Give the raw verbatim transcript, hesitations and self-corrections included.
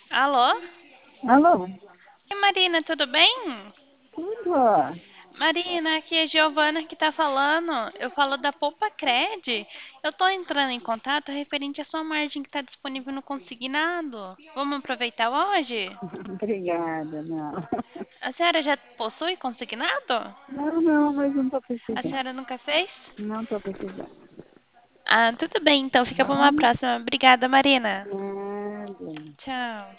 Alô? Alô? Oi, Marina, tudo bem? Tudo? Marina, aqui é Giovana que tá falando. Eu falo da Poupa Cred. Eu tô entrando em contato referente à sua margem que está disponível no consignado. Vamos aproveitar hoje? Obrigada, não. A senhora já possui consignado? Não, não, mas não estou A precisando. senhora nunca fez? Não estou precisando. Ah, tudo bem, então fica para uma Tá? próxima. Obrigada, Marina. Nada. Tchau.